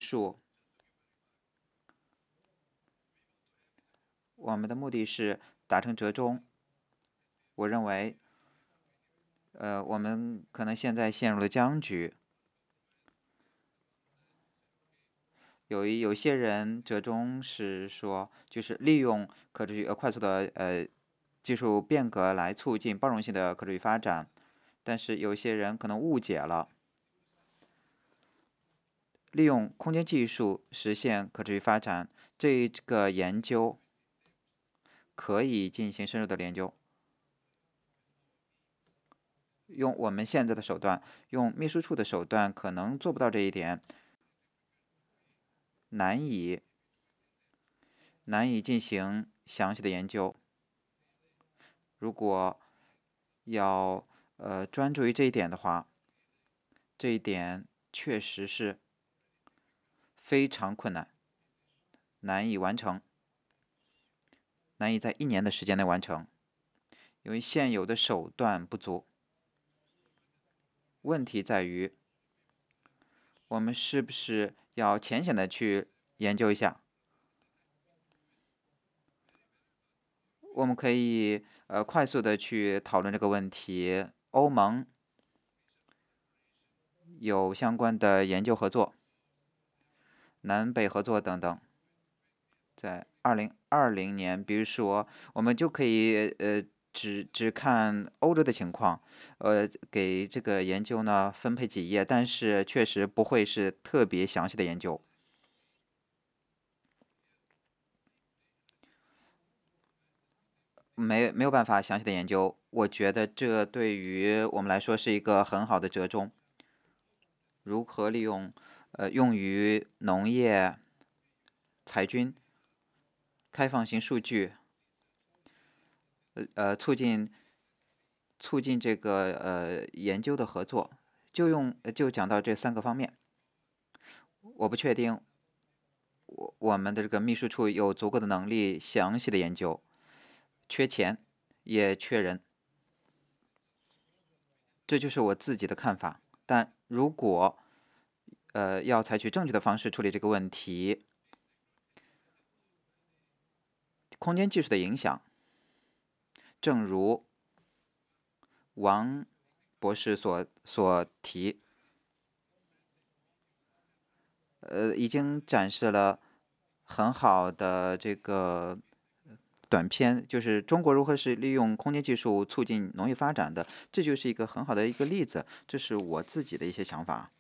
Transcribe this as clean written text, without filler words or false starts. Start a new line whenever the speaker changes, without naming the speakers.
术，我们的目的是达成折中。我认为，我们可能现在陷入了僵局。有些人折中是说，就是利用快速的技术变革来促进包容性的可持续发展，但是有些人可能误解了，利用空间技术实现可持续发展这个研究可以进行深入的研究。用我们现在的手段，用秘书处的手段，可能做不到这一点，难以进行详细的研究。如果要专注于这一点的话，这一点确实是非常困难，难以完成，难以在1年的时间内完成，因为现有的手段不足。问题在于，我们是不是要浅显的去研究一下？我们可以快速的去讨论这个问题。欧盟有相关的研究合作，南北合作等等。在2020年，比如说，我们就可以只看欧洲的情况，给这个研究呢分配几页，但是确实不会是特别详细的研究。没有办法详细的研究，我觉得这对于我们来说是一个很好的折中。如何利用用于农业、裁军、开放型数据，促进这个研究的合作，就讲到这3个方面。我不确定我们的这个秘书处有足够的能力详细的研究，缺钱也缺人，这就是我自己的看法。但如果要采取正确的方式处理这个问题，空间技术的影响，正如王博士所提，已经展示了很好的这个短片，就是中国如何是利用空间技术促进农业发展的，这就是一个很好的一个例子。这是我自己的一些想法。